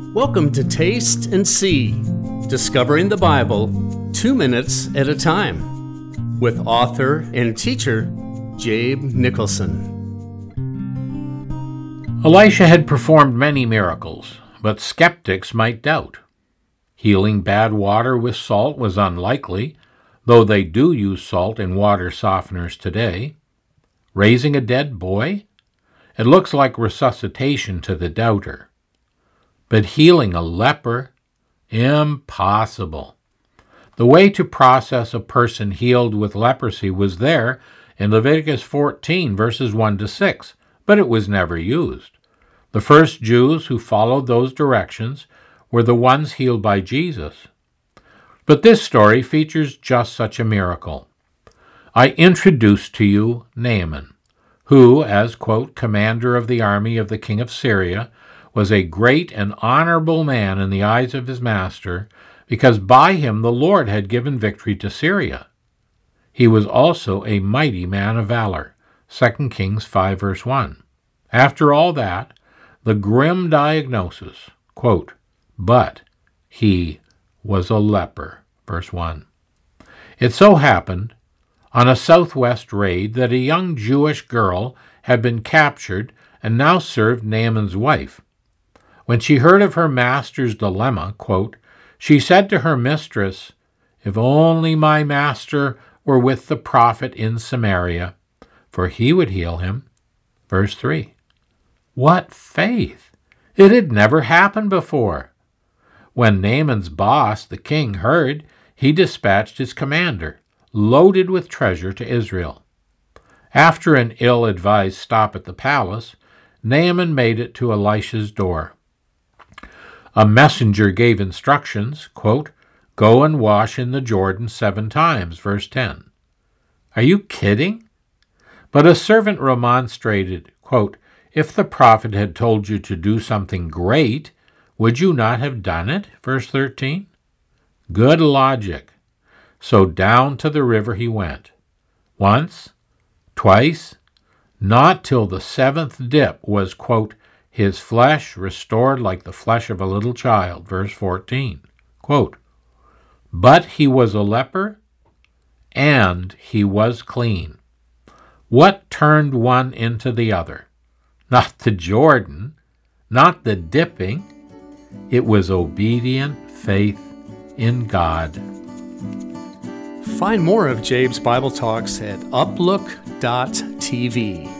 Welcome to Taste and See, discovering the Bible 2 minutes at a time, with author and teacher Jabe Nicholson. Elisha had performed many miracles, but skeptics might doubt. Healing bad water with salt was unlikely, though they do use salt in water softeners today. Raising a dead boy? It looks like resuscitation to the doubter. But healing a leper? Impossible. The way to process a person healed with leprosy was there in Leviticus 14, verses 1 to 6, but it was never used. The first Jews who followed those directions were the ones healed by Jesus. But this story features just such a miracle. I introduce to you Naaman, who, as, quote, commander of the army of the king of Syria, was a great and honorable man in the eyes of his master, because by him the Lord had given victory to Syria. He was also a mighty man of valor, 2 Kings 5, verse 1. After all that, the grim diagnosis, quote, but he was a leper, verse 1. It so happened, on a southwest raid, that a young Jewish girl had been captured and now served Naaman's wife. When she heard of her master's dilemma, quote, she said to her mistress, if only my master were with the prophet in Samaria, for he would heal him. Verse 3. What faith! It had never happened before. When Naaman's boss, the king, heard, he dispatched his commander, loaded with treasure, to Israel. After an ill-advised stop at the palace, Naaman made it to Elisha's door. A messenger gave instructions, quote, go and wash in the Jordan 7 times, verse 10. Are you kidding? But a servant remonstrated, quote, if the prophet had told you to do something great, would you not have done it? Verse 13. Good logic. So down to the river he went. Once, twice, not till the 7th dip was, quote, his flesh restored like the flesh of a little child. Verse 14. Quote, but he was a leper, and he was clean. What turned one into the other? Not the Jordan, not the dipping. It was obedient faith in God. Find more of Jabe's Bible Talks at uplook.tv.